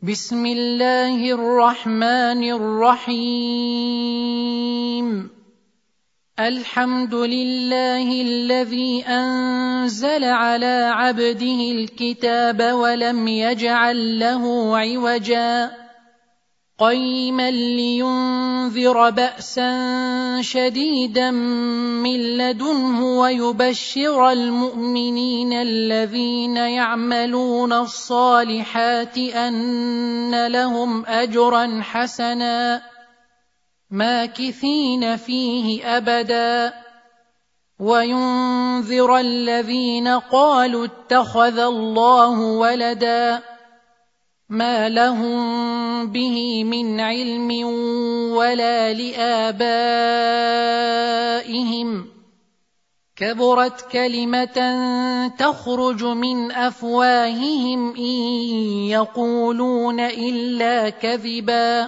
بسم الله الرحمن الرحيم. الحمد لله الذي أنزل على عبده الكتاب ولم يجعل له عوجا قيما لينذر بأسا شديدا من لدنه ويبشر المؤمنين الذين يعملون الصالحات أن لهم أجرا حسنا ماكثين فيه أبدا وينذر الذين قالوا اتخذ الله ولدا ما لهم به من علم ولا لآبائهم كبرت كلمة تخرج من أفواههم إن يقولون إلا كذبا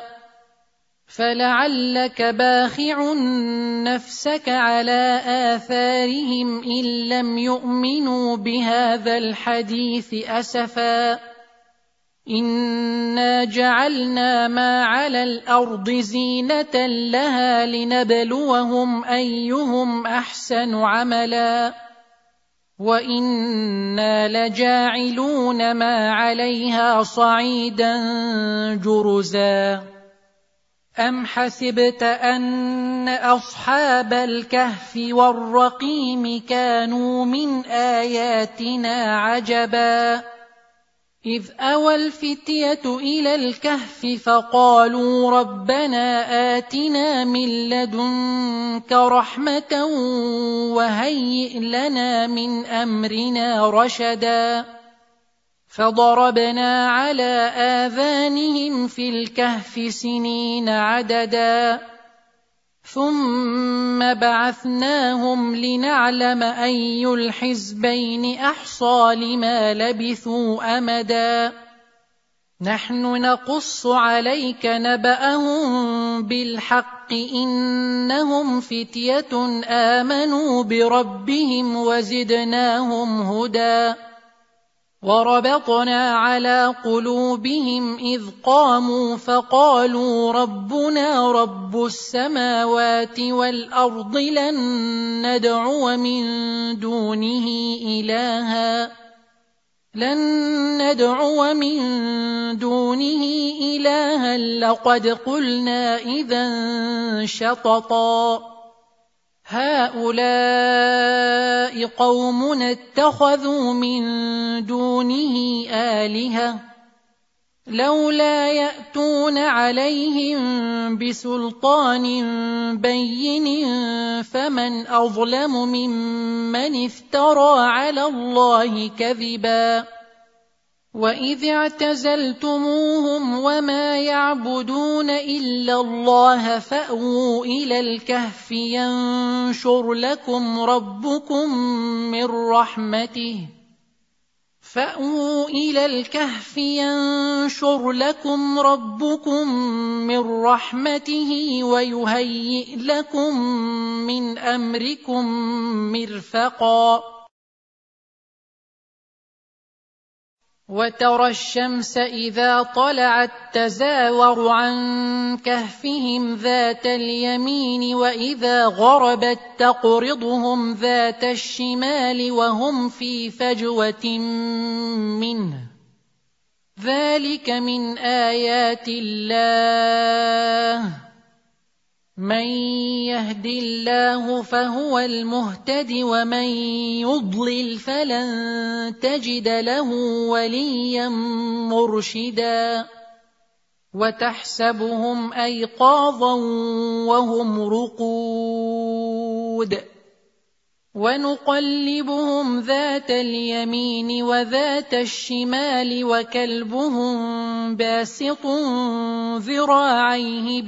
فلعلك باخع نفسك على آثارهم إن لم يؤمنوا بهذا الحديث أسفا إنا جعلنا ما على الأرض زينة لها لنبلوهم أيهم أحسن عملا وإنا لجاعلون ما عليها صعيدا جرزا أم حسبت أن أصحاب الكهف والرقيم كانوا من آياتنا عجبا إذ أوى الفتية إلى الكهف فقالوا ربنا آتنا من لدنك رحمة وهيئ لنا من أمرنا رشدا فضربنا على آذانهم في الكهف سنين عددا ثم بعثناهم لنعلم أي الحزبين أحصى لما لبثوا أمدا نحن نقص عليك نبأهم بالحق إنهم فتية آمنوا بربهم وزدناهم هدى وربطنا على قلوبهم إذ قاموا فقالوا ربنا رب السماوات والأرض لن ندعو من دونه إلها لقد قلنا إذا شططا هؤلاء قومنا اتخذوا من دونه آلهة لولا يأتون عليهم بسلطان بين فمن أظلم ممن افترى على الله كذبا وإذ اعتزلتموهم وما يعبدون إلا الله فأووا إلى الكهف ينشر لكم ربكم من رحمته ويهيئ لكم من أمركم مرفقا وترى الشمس إذا طلعت تزاور عن كهفهم ذات اليمين وإذا غربت تقرضهم ذات الشمال وهم في فجوة منه ذلك من آيات الله من يهد الله فهو المهتد ومن يضلل فلن تجد له وليا مرشدا وتحسبهم أيقاظا وهم رقود ونقلبهم ذات اليمين وذات الشمال وكلبهم باسط ذراعيه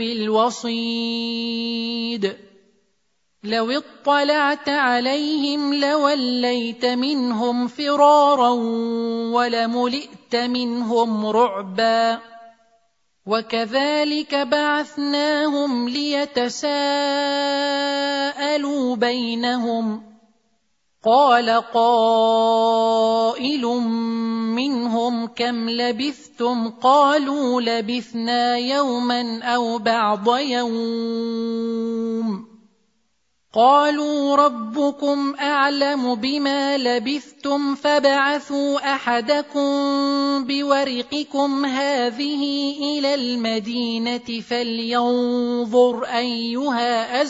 بالوصيد لو اطلعت عليهم لوليت منهم فرارا ولملئت منهم رعبا وكذلك بعثناهم ليتساءلوا بينهم قال قائل منهم كم لبثتم قالوا لبثنا يوما أو بعض يوم قالوا ربكم أعلم بما لبثتم فابعثوا أحدكم بورقكم هذه إلى المدينة فلينظر أيها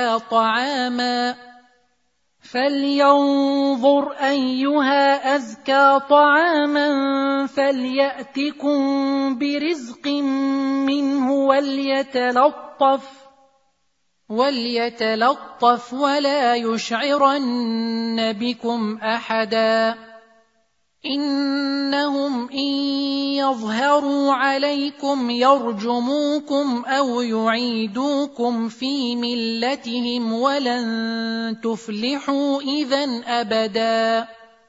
أزكى طعاما فليأتكم برزق منه وليتلطف ولا يشعرن بكم أحدا إنهم إن يظهروا عليكم يرجموكم أو يعيدوكم في ملتهم ولن تفلحوا إذن أبدا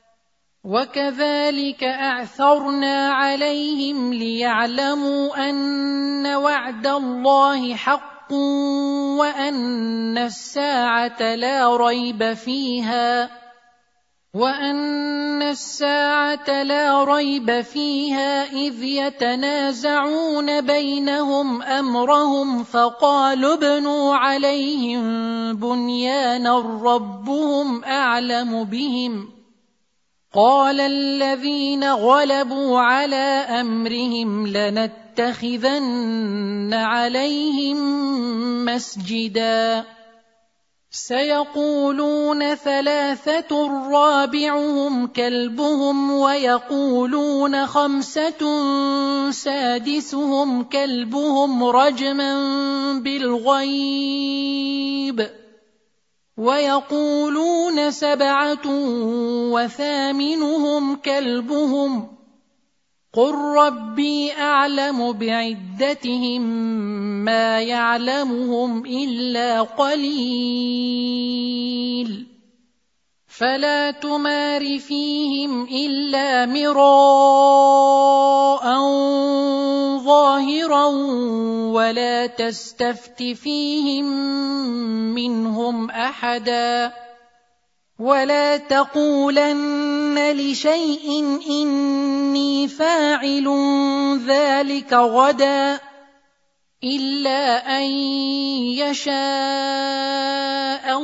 وكذلك أعثرنا عليهم ليعلموا أن وعد الله حق وأن الساعة لا ريب فيها إذ يتنازعون بينهم أمرهم فقالوا ابنوا عليهم بنيانا ربهم أعلم بهم قال الذين غلبوا على أمرهم لنتخذن عليهم مسجدا سيقولون 3 رابعهم كلبهم ويقولون 5 سادسهم كلبهم رجما بالغيب ويقولون 7 وثامنهم كلبهم قل ربي أعلم بعدتهم ما يعلمهم إلا قليل فلا تمار فيهم إلا مراء ظاهرا ولا تستفت فيهم منهم أحدا ولا تقولن لشيء إني فاعل ذلك غدا إلا أن يشاء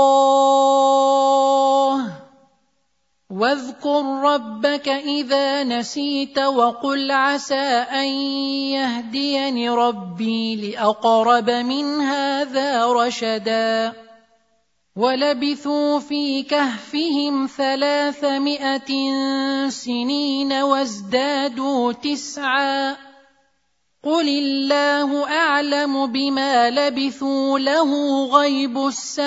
الله واذكر ربك إذا نسيت وقل عسى أن يهديني ربي لأقرب من هذا رشدا ولبثوا في كهفهم 300 سنين وازدادوا 9 قل الله أعلم بما لبثوا له غيب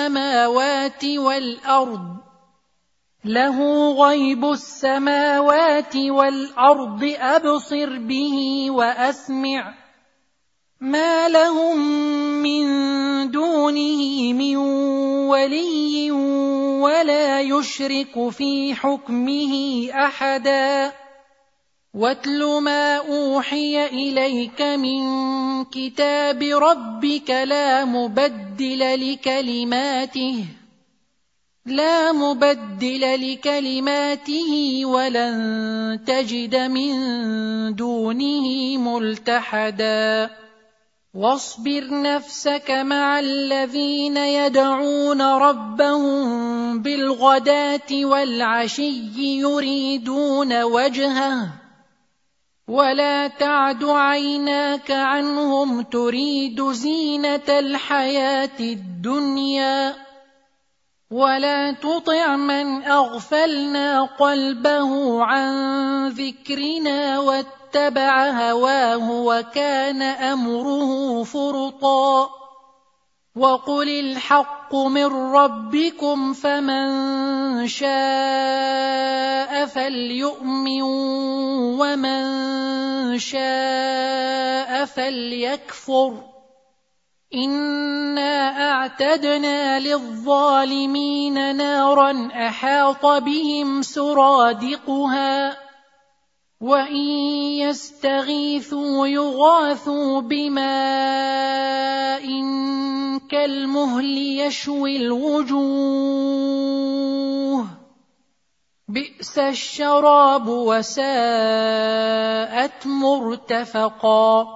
السماوات والأرض أبصر به وأسمع ما لهم من دونه من ولي ولا يشرك في حكمه أحدا واتل ما أوحي إليك من كتاب ربك لا مبدل لكلماته ولن تجد من دونه ملتحدا واصبر نفسك مع الذين يدعون ربهم بالغداة والعشي يريدون وجهه ولا تعد عيناك عنهم تريد زينة الحياة الدنيا ولا تطع من أغفلنا قلبه عن ذكرنا واتبع هواه وكان أمره فرطا وقل الحق من ربكم فمن شاء فليؤمن ومن شاء فليكفر إنا أعتدنا للظالمين نارا أحاط بهم سرادقها وإن يستغيثوا يغاثوا بماء كالمهل يشوي الوجوه بئس الشراب وساءت مرتفقا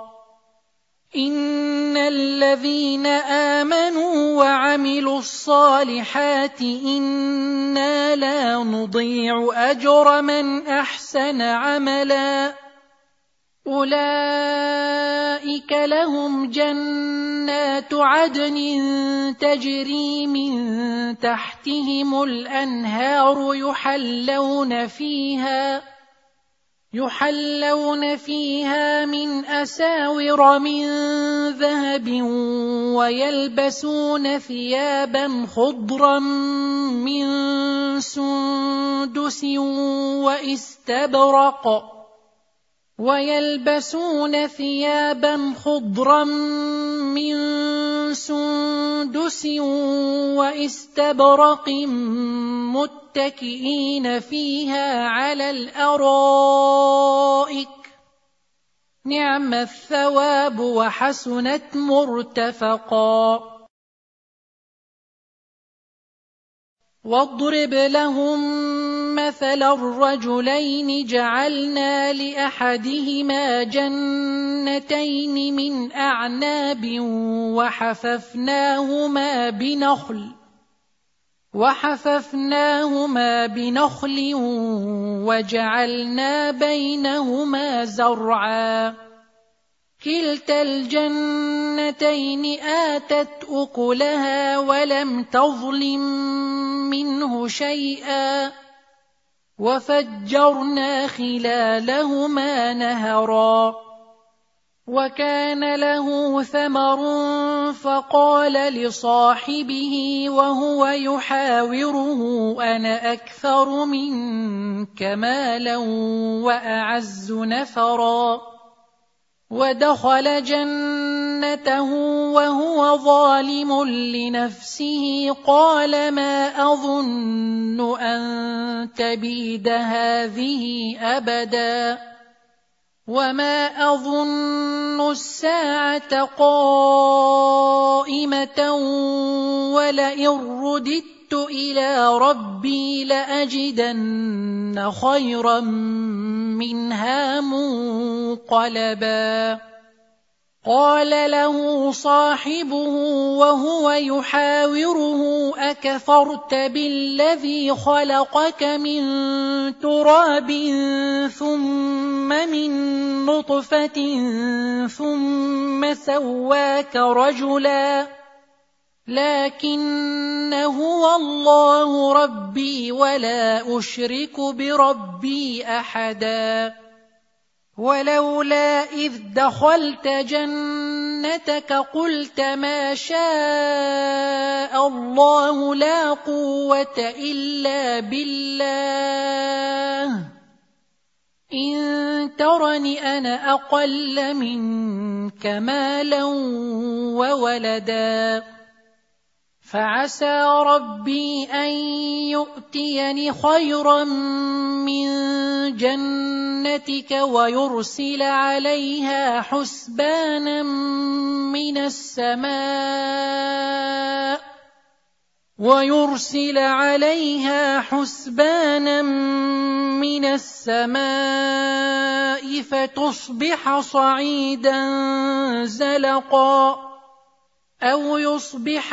إن الذين آمنوا وعملوا الصالحات إنا لا نضيع أجر من أحسن عملا أولئك لهم جنات عدن تجري من تحتهم الأنهار يحلون فيها من أساور من ذهب ويلبسون ثيابا خضرا من سندس واستبرق متكئين فيها على الأرائك نعم الثواب وحسنت مرتفقا واضرب لهم مثل الرجلين جعلنا لأحدهما جنتين من أعناب وحففناهما بنخل وجعلنا بينهما زرعا كلتا الجنتين آتت أكلها ولم تظلم منه شيئا وفجرنا خلالهما نهرا وكان له ثمر فقال لصاحبه وهو يحاوره أنا أكثر منك مالا وأعز نفرا ودخل جنته وهو ظالم لنفسه قال ما أظن أن تبيد هذه أبدا وما أظن الساعة قائمة ولئن رددت إلى ربي لأجدن خيرا منها منقلبا قال له صاحبه وهو يحاوره أكفرت بالذي خلقك من تراب ثم من نطفة ثم سواك رجلا لكن هو الله ربي ولا أشرك بربي أحدا ولولا إذ دخلت جنتك قلت ما شاء الله لا قوة إلا بالله إن ترني أنا أقل منك مالا وولدا فعسى ربي أن يؤتيني خيرا من جنتك ويرسل عليها حسبانا من السماء فتصبح صعيدا زلقا أو يصبح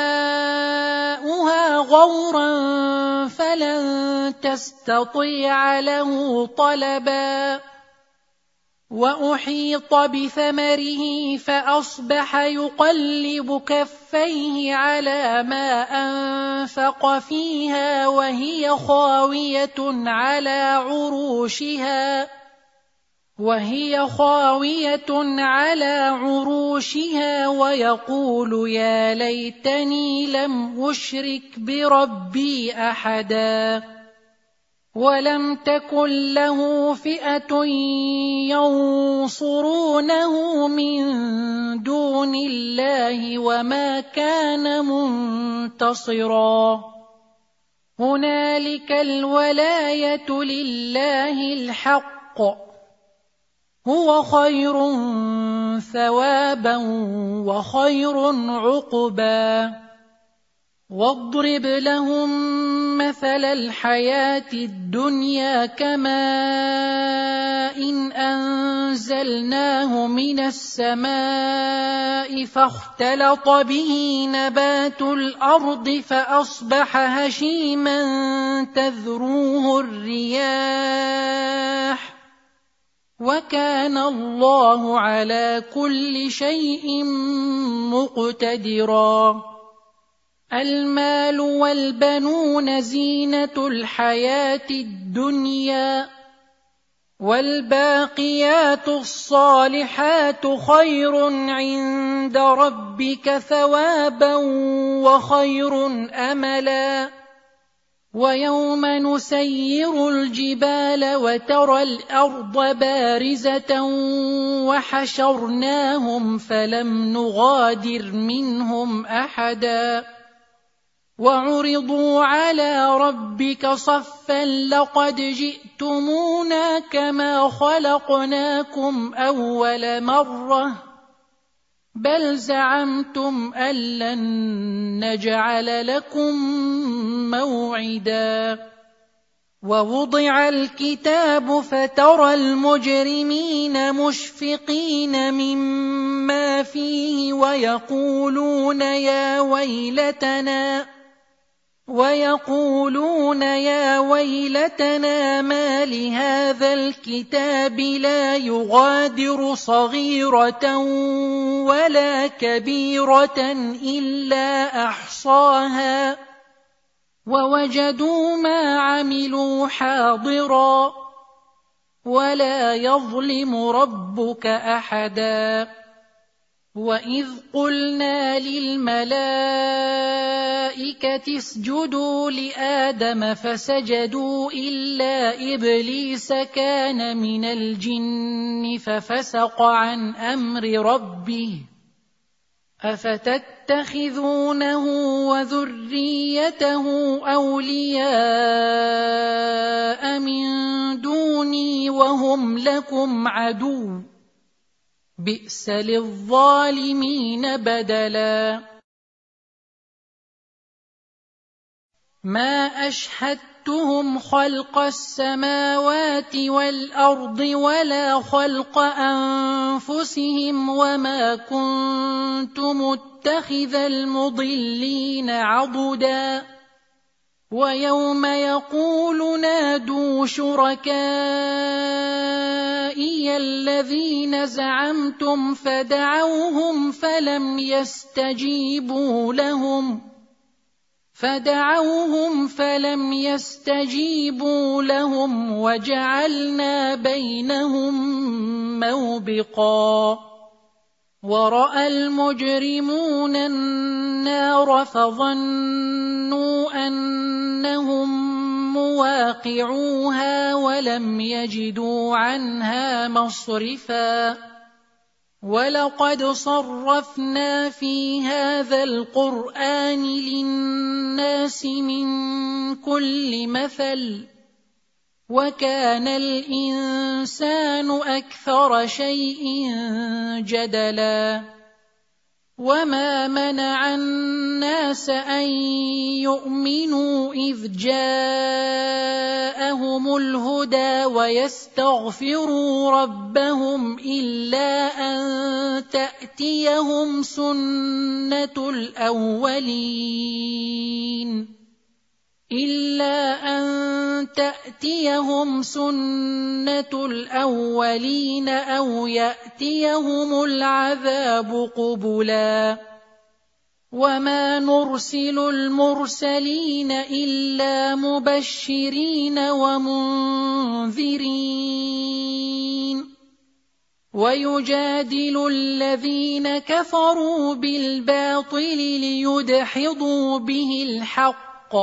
ماؤها غورا فلن تستطيع له طلبا وأحيط بثمره فأصبح يقلب كفيه على ما أنفق فيها وهي خاوية على عروشها ويقول يا ليتني لم أشرك بربي أحدا ولم تكن له فئة ينصرونه من دون الله وما كان منتصرا هنالك الولاية لله الحق هو خير ثوابا وخير عقبا واضرب لهم مثل الحياة الدنيا كماء إن أنزلناه من السماء فاختلط به نبات الأرض فأصبح هشيما تذروه الرياح وكان الله على كل شيء مقتدرا. المال والبنون زينة الحياة الدنيا والباقيات الصالحات خير عند ربك ثوابا وخير أملا. ويوم نسير الجبال وترى الأرض بارزة وحشرناهم فلم نغادر منهم أحدا وعرضوا على ربك صفا لقد جئتمونا كما خلقناكم أول مرة بل زعمتم أن لن نجعل لكم موعدا. ووضع الكتاب فترى المجرمين مشفقين مما فيه ويقولون يا ويلتنا ما لهذا الكتاب لا يغادر صغيرة ولا كبيرة إلا أحصاها ووجدوا ما عملوا حاضرا ولا يظلم ربك أحدا. وإذ قلنا للملائكة اسجدوا لآدم فسجدوا إلا إبليس كان من الجن ففسق عن أمر ربه أفتتخذونه وذريته أولياء من دوني وهم لكم عدو بئس للظالمين بدلا. ما أشهدتهم خلق السماوات والأرض ولا خلق أنفسهم وما كنت متخذ المضلين عضدا. ويوم يقول نادوا شركائي الذين زعمتم فدعوهم فلم يستجيبوا لهم وجعلنا بينهم موبقا. ورأى المجرمون النار فظنوا أنهم مواقعوها ولم يجدوا عنها مصرفا. ولقد صرفنا في هذا القرآن للناس من كل مثل وكان الإنسان أكثر شيء جدلا. وما منع الناس أن يؤمنوا إذ جاءهم الهدى ويستغفروا ربهم إلا أن تأتيهم سنة الأولين أو يأتيهم العذاب قبلا. وما نرسل المرسلين إلا مبشرين ومنذرين. ويجادل الذين كفروا بالباطل ليدحضوا به الحق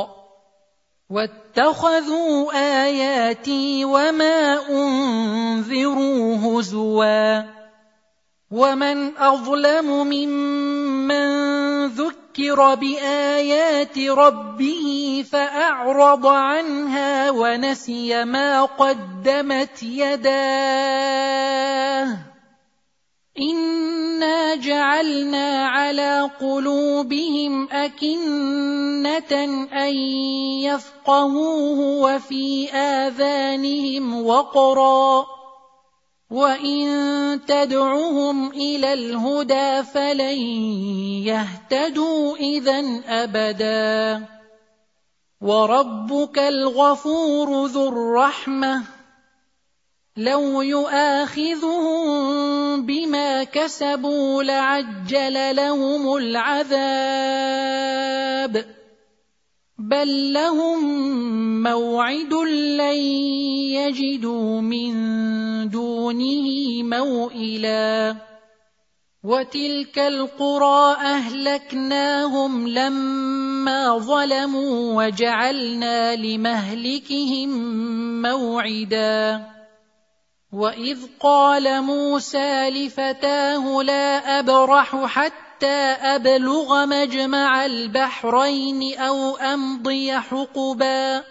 واتخذوا آياتي وما أنذروا هزوا. ومن أظلم ممن ذكر بآيات ربه فأعرض عنها ونسي ما قدمت يداه إنا إِنَّا جَعَلْنَا عَلَى قُلُوبِهِمْ أَكِنَّةً أَن يَفْقَهُوهُ وَفِي آذَانِهِمْ وَقْرًا وَإِن تَدْعُهُمْ إِلَى الْهُدَىٰ فَلَن يَهْتَدُوا إِذًا أَبَدًا وَرَبُّكَ الْغَفُورُ ذُو الرَّحْمَةِ لَوْ يُؤَاخِذُهُم بِمَا كَسَبُوا لَعَجَّلَ لَهُمُ الْعَذَابَ بَل لَّهُم مَّوْعِدٌ لَّن يَجِدُوا مِن دُونِهِ مَوْئِلًا وَتِلْكَ الْقُرَىٰ أَهْلَكْنَاهُمْ لَمَّا ظَلَمُوا وَجَعَلْنَا لِمَهْلِكِهِم مَّوْعِدًا وَإِذْ قَالَ مُوسَىٰ لِفَتَاهُ لَا أَبْرَحُ حَتَّىٰ أَبْلُغَ مَجْمَعَ الْبَحْرَيْنِ أَوْ أَمْضِيَ حُقُبًا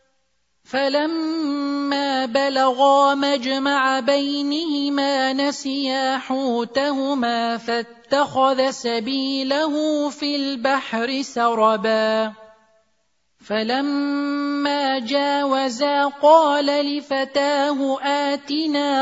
فَلَمَّا بَلَغَا مَجْمَعَ بَيْنِهِمَا نَسِيَا حُوتَهُمَا فَاتَّخَذَ سَبِيلَهُ فِي الْبَحْرِ سَرَبًا فَلَمَّا جَاوَزَا قَالَ لِفَتَاهُ آتِنَا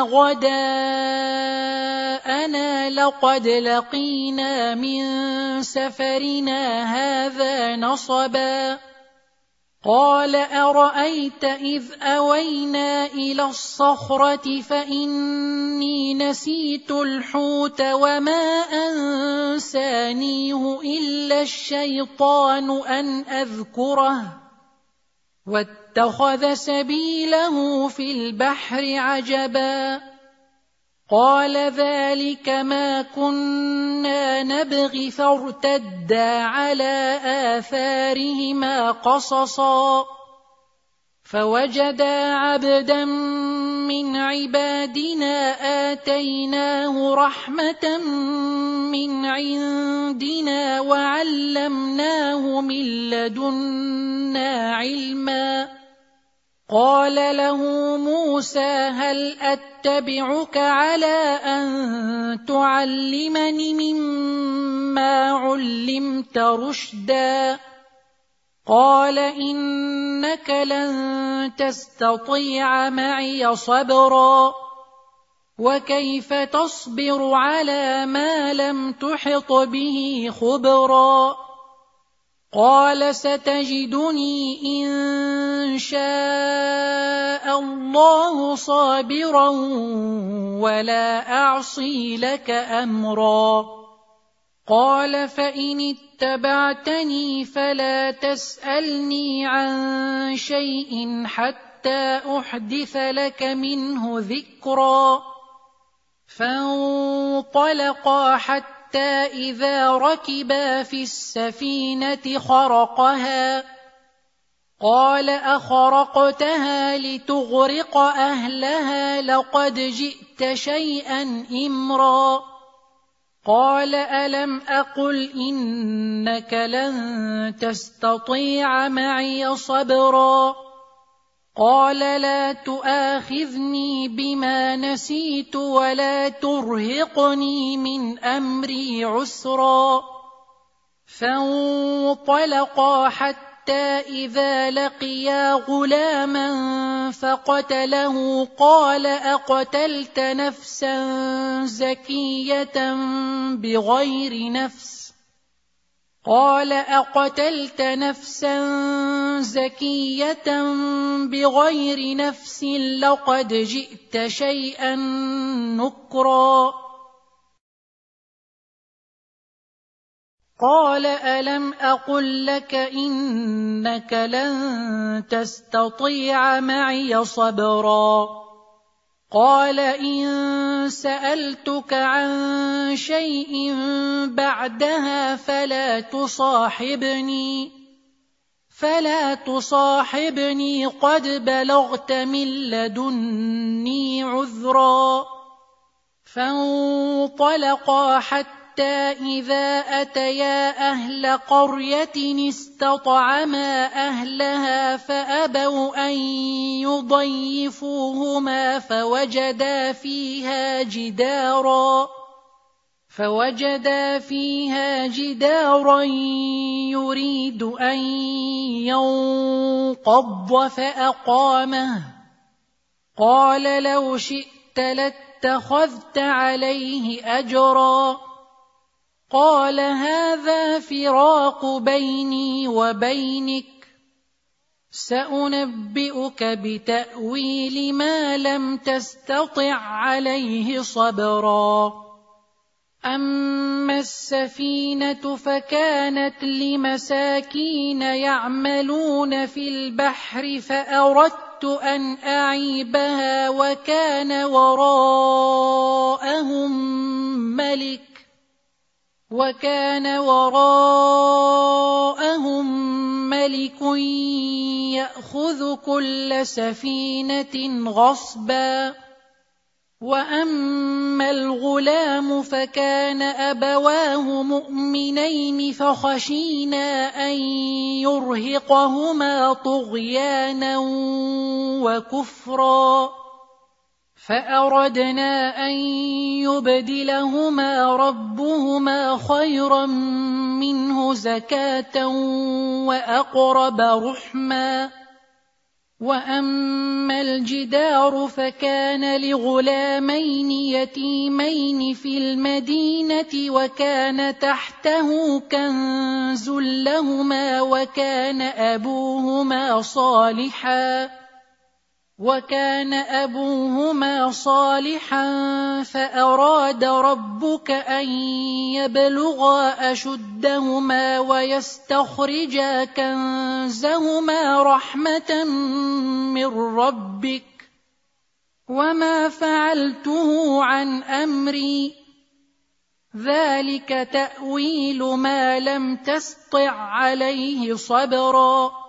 غَدَاءَنَا لَقَدْ لَقِينَا مِن سَفَرِنَا هَٰذَا نَصَبًا قَالَ أَرَأَيْتَ إِذْ أَوَيْنَا إِلَى الصَّخْرَةِ فَإِنِّي نَسِيتُ الْحُوتَ وَمَا أَنسَانِيهُ إِلَّا الشَّيْطَانُ أَنْ أَذْكُرَهُ وَاتَّخَذَ سَبِيلَهُ فِي الْبَحْرِ عَجَبًا قَالَ ذَلِكَ مَا كُنَّا نَبْغِ فَارْتَدَّا عَلَىٰ آثَارِهِمَا قَصَصًا فَوَجَدَا عَبْدًا مِّنْ عِبَادِنَا آتَيْنَاهُ رَحْمَةً مِّنْ عِندِنَا وَعَلَّمْنَاهُ مِن لَّدُنَّا عِلْمًا قَالَ لَهُ مُوسَىٰ هَلْ أَتَّبِعُكَ عَلَىٰ أَن تُعَلِّمَنِ مِمَّا عُلِّمْتَ رُشْدًا قَالَ إِنَّكَ لَن تَسْتَطِيعَ مَعِيَ صَبْرًا وَكَيْفَ تَصْبِرُ عَلَىٰ مَا لَمْ تُحِطْ بِهِ خُبْرًا قَالَ سَتَجِدُنِي إِن شَاءَ اللَّهُ صَابِرًا وَلَا أَعْصِي لَكَ أَمْرًا قَالَ فَإِنِ اتَّبَعْتَنِي فَلَا تَسْأَلْنِي عَن شَيْءٍ حَتَّىٰ أُحْدِثَ لَكَ مِنْهُ ذِكْرًا فَانطَلَقَا حَتَّىٰ إِذَا رَكِبَا فِي السَّفِينَةِ خَرَقَهَا قَالَ أَخَرَقْتَهَا لِتُغْرِقَ أَهْلَهَا لَقَدْ جِئْتَ شَيْئًا إِمْرًا قَالَ أَلَمْ أَقُلْ إِنَّكَ لَن تَسْتَطِيعَ مَعِيَ صَبْرًا قَالَ لَا تُؤَاخِذْنِي بِمَا نَسِيتُ وَلَا تُرْهِقْنِي مِنْ أَمْرِي عُسْرًا فَانطَلَقَا حَتَّىٰ إِذَا لَقِيَا غُلَامًا فَقَتَلَهُ قَالَ أَقَتَلْتَ نَفْسًا زَكِيَّةً بِغَيْرِ نَفْسٍ لَقَدْ جِئْتَ شَيْئًا نُكْرًا قَالَ أَلَمْ أَقُل لَّكَ إِنَّكَ لَن تَسْتَطِيعَ مَعِيَ صَبْرًا قَالَ إِن سَأَلْتُكَ عَن شَيْءٍ بَعْدَهَا فَلَا تُصَاحِبْنِي قَدْ بَلَغْتَ مِن لَّدُنِّي عُذْرًا فَانطَلَقَا حَتَّىٰ إِذَا أَتَيَا أَهْلَ قَرْيَةٍ اسْتَطْعَمَا أَهْلَهَا فَأَبَوْا أَن يُضَيِّفُوهُمَا فوجدا فيها جدارا يريد أن ينقض فأقامه قال لو شئت لاتخذت عليه أجرا قال هذا فراق بيني وبينك سأنبئك بتأويل ما لم تستطع عليه صبرا أما السفينة فكانت لمساكين يعملون في البحر فأردت أن أعيبها وكان وراءهم ملك يأخذ كل سفينة غصبا وأما الغلام فكان أبواه مؤمنين فخشينا أن يرهقهما طغيانا وكفرا فأردنا أن يبدلهما ربهما خيرا منه زكاة وأقرب رحما وأما الجدار فكان لغلامين يتيمين في المدينة وكان تحته كنز لهما وكان أبوهما صالحا فأراد ربك أن يبلغا أشدهما ويستخرجا كنزهما رحمة من ربك وما فعلته عن أمري ذلك تأويل ما لم تسطع عليه صبرا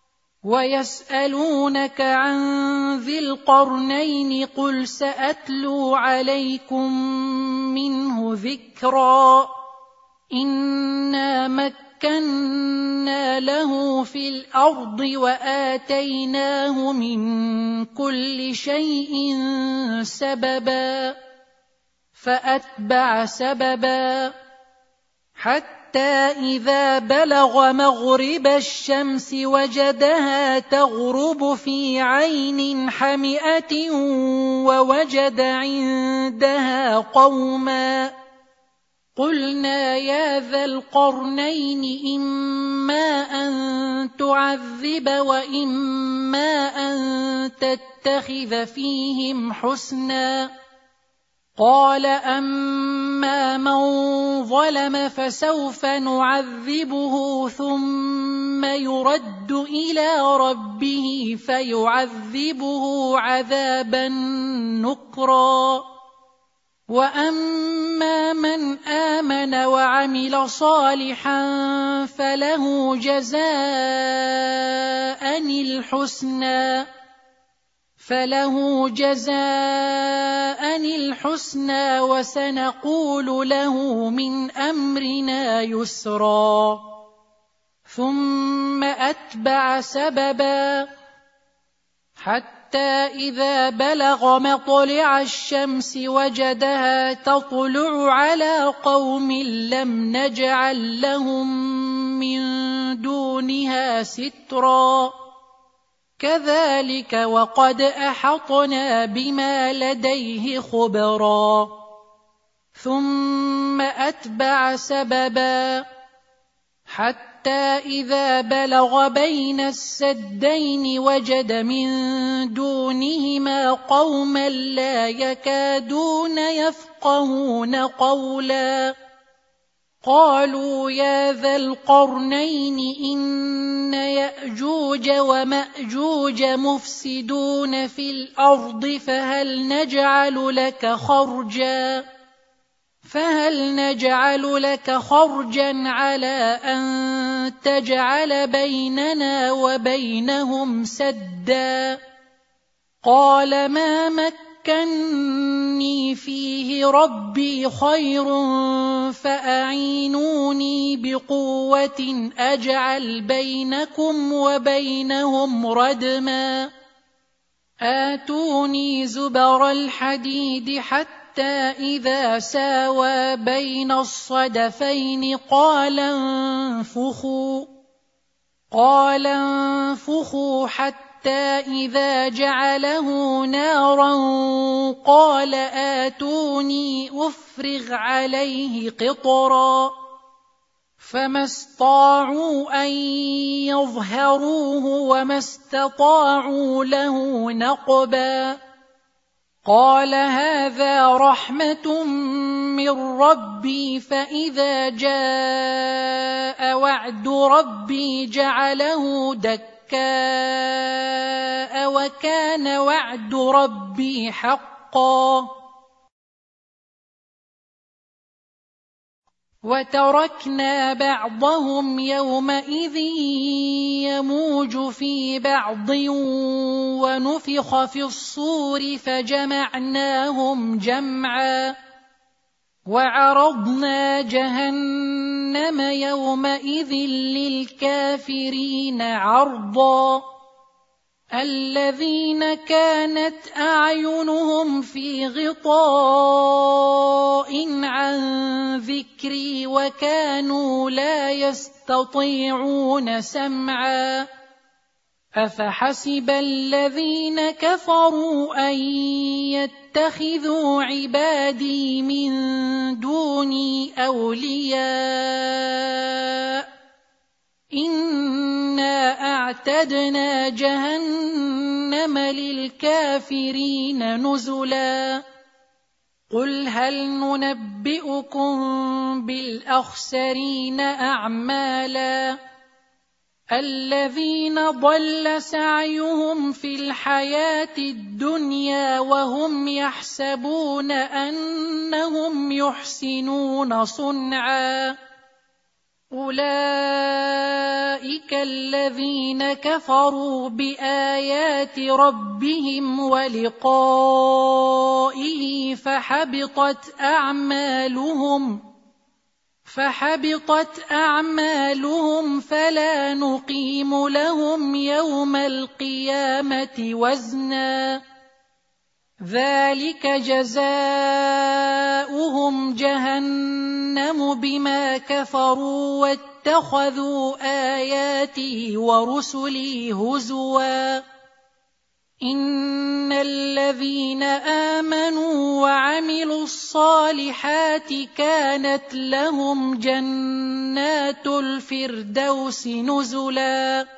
ويسألونك عن ذي القرنين قل سأتلو عليكم منه ذكرا إنا مكنا له في الأرض وآتيناه من كل شيء سببا فأتبع سببا حتى إذا بلغ مغرب الشمس وجدها تغرب في عين حمئة ووجد عندها قوما قلنا يا ذا القرنين إما أن تعذب وإما أن تتخذ فيهم حسنا قال أما من ظلم فسوف نعذبه ثم يرد إلى ربه فيعذبه عذابا نكرا وأما من آمن وعمل صالحا فله جزاء الحسنى وسنقول له من أمرنا يسرا ثم أتبع سببا حتى إذا بلغ مطلع الشمس وجدها تطلع على قوم لم نجعل لهم من دونها سترا كذلك وقد أحطنا بما لديه خبرا ثم أتبع سببا حتى إذا بلغ بين السدين وجد من دونهما قوما لا يكادون يفقهون قولا قالوا يا ذا القرنين إن يأجوج ومأجوج مفسدون في الأرض فهل نجعل لك خرجا على أن تجعل بيننا وبينهم سدا قال ما مكني فيه ربي خير فأعينوني بقوة أجعل بينكم وبينهم ردما آتوني زبر الحديد حتى حتى إذا ساوى بين الصدفين قال انفخوا حتى إذا جعله نارا قال آتوني أفرغ عليه قطرا فما استطاعوا أن يظهروه وما استطاعوا له نقبا قال هذا رحمة من ربي فإذا جاء وعد ربي جعله دكاء وكان وعد ربي حقا وتركنا بعضهم يومئذ يموج في بعض ونفخ في الصور فجمعناهم جمعا وعرضنا جهنم يومئذ للكافرين عرضا الذين كانت أعينهم في غطاء عن ذكري وكانوا لا يستطيعون سمعا أفحسب الذين كفروا أن يتخذوا عبادي من دوني أولياء إنا أعتدنا جهنم للكافرين نزلا قل هل ننبئكم بالأخسرين أعمالا الذين ضل سعيهم في الحياة الدنيا وهم يحسبون أنهم يحسنون صنعا أولئك الذين كفروا بآيات ربهم ولقائه فحبطت أعمالهم فلا نقيم لهم يوم القيامة وزنا ذلك جزاؤهم جهنم بما كفروا واتخذوا آياتي ورسلي هزوا إن الذين آمنوا وعملوا الصالحات كانت لهم جنات الفردوس نزلا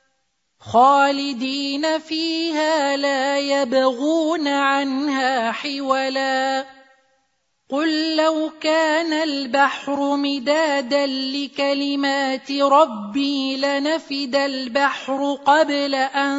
خالدين فيها لا يبغون عنها حولا قل لو كان البحر مدادا لكلمات ربي لنفد البحر قبل أن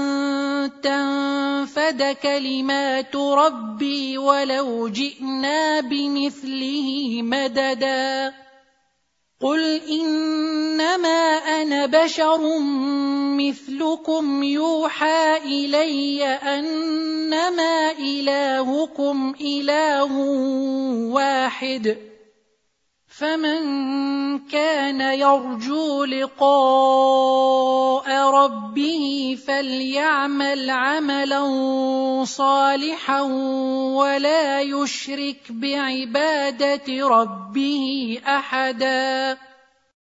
تنفد كلمات ربي ولو جئنا بمثله مددا قل إنما أنا بشر مثلكم يوحى إلي أنما إلهكم إله واحد فمن كان يرجو لقاء ربه فليعمل عملا صالحا ولا يشرك بعبادة ربه أحدا